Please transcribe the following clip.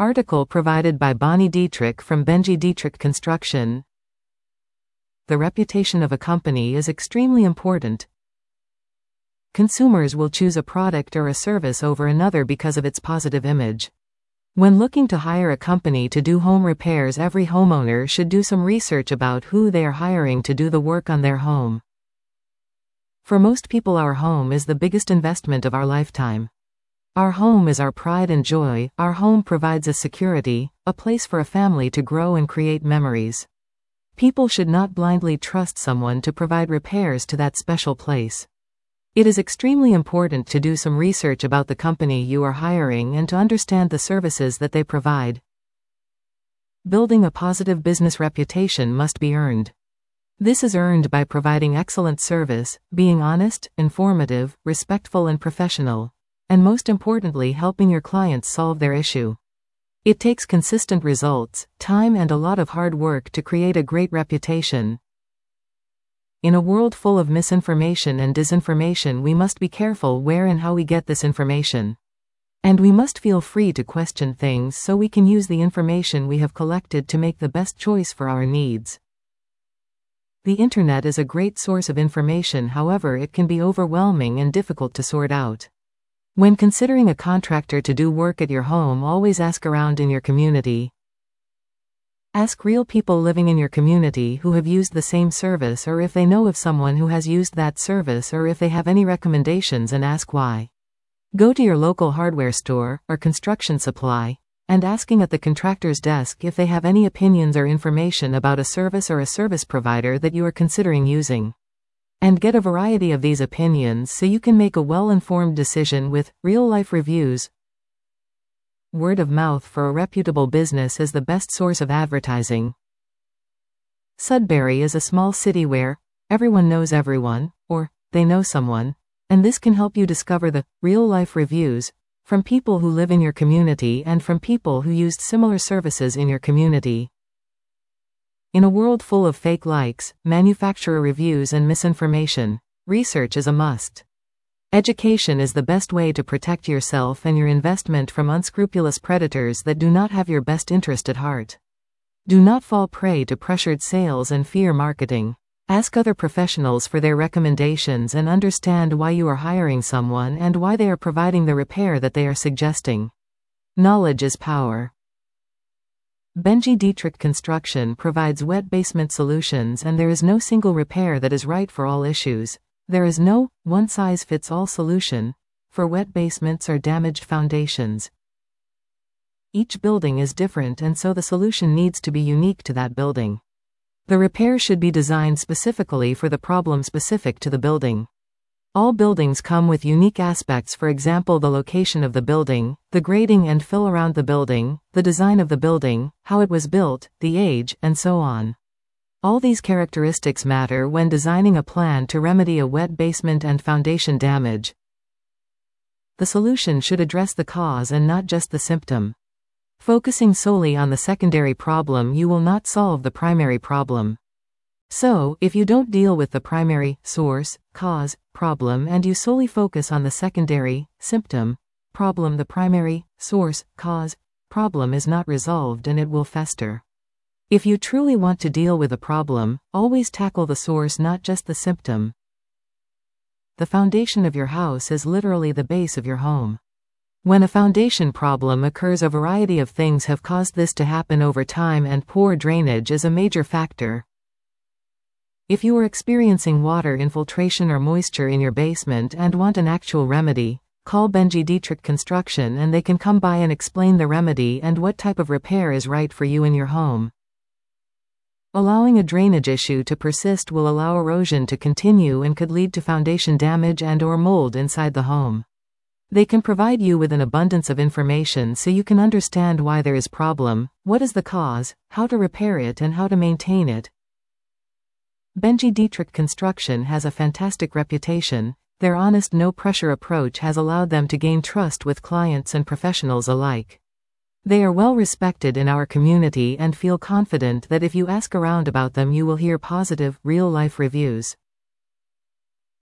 Article provided by Bonnie Dietrich from Benji Dietrich Construction. The reputation of a company is extremely important. Consumers will choose a product or a service over another because of its positive image. When looking to hire a company to do home repairs, every homeowner should do some research about who they are hiring to do the work on their home. For most people, our home is the biggest investment of our lifetime. Our home is our pride and joy. Our home provides us security, a place for a family to grow and create memories. People should not blindly trust someone to provide repairs to that special place. It is extremely important to do some research about the company you are hiring and to understand the services that they provide. Building a positive business reputation must be earned. This is earned by providing excellent service, being honest, informative, respectful and professional, and most importantly, helping your clients solve their issue. It takes consistent results, time and a lot of hard work to create a great reputation. In a world full of misinformation and disinformation, we must be careful where and how we get this information. And we must feel free to question things so we can use the information we have collected to make the best choice for our needs. The internet is a great source of information, however, it can be overwhelming and difficult to sort out. When considering a contractor to do work at your home, always ask around in your community. Ask real people living in your community who have used the same service, or if they know of someone who has used that service, or if they have any recommendations, and ask why. Go to your local hardware store or construction supply and asking at the contractor's desk if they have any opinions or information about a service or a service provider that you are considering using. And get a variety of these opinions so you can make a well-informed decision with real-life reviews. Word of mouth for a reputable business is the best source of advertising. Sudbury is a small city where everyone knows everyone, or they know someone, and this can help you discover the real-life reviews from people who live in your community and from people who used similar services in your community. In a world full of fake likes, manufacturer reviews and misinformation, research is a must. Education is the best way to protect yourself and your investment from unscrupulous predators that do not have your best interest at heart. Do not fall prey to pressured sales and fear marketing. Ask other professionals for their recommendations and understand why you are hiring someone and why they are providing the repair that they are suggesting. Knowledge is power. Benji Dietrich Construction provides wet basement solutions, and there is no single repair that is right for all issues. There is no one-size-fits-all solution for wet basements or damaged foundations. Each building is different, and so the solution needs to be unique to that building. The repair should be designed specifically for the problem specific to the building. All buildings come with unique aspects, for example the location of the building, the grading and fill around the building, the design of the building, how it was built, the age, and so on. All these characteristics matter when designing a plan to remedy a wet basement and foundation damage. The solution should address the cause and not just the symptom. Focusing solely on the secondary problem, you will not solve the primary problem. So, if you don't deal with the primary, source, cause, problem, and you solely focus on the secondary, symptom, problem, the primary, source, cause, problem is not resolved and it will fester. If you truly want to deal with a problem, always tackle the source, not just the symptom. The foundation of your house is literally the base of your home. When a foundation problem occurs, a variety of things have caused this to happen over time, and poor drainage is a major factor. If you are experiencing water infiltration or moisture in your basement and want an actual remedy, call Benji Dietrich Construction and they can come by and explain the remedy and what type of repair is right for you in your home. Allowing a drainage issue to persist will allow erosion to continue and could lead to foundation damage and/or mold inside the home. They can provide you with an abundance of information so you can understand why there is problem, what is the cause, how to repair it and how to maintain it. Benji Dietrich Construction has a fantastic reputation. Their honest, no-pressure approach has allowed them to gain trust with clients and professionals alike. They are well respected in our community and feel confident that if you ask around about them you will hear positive, real-life reviews.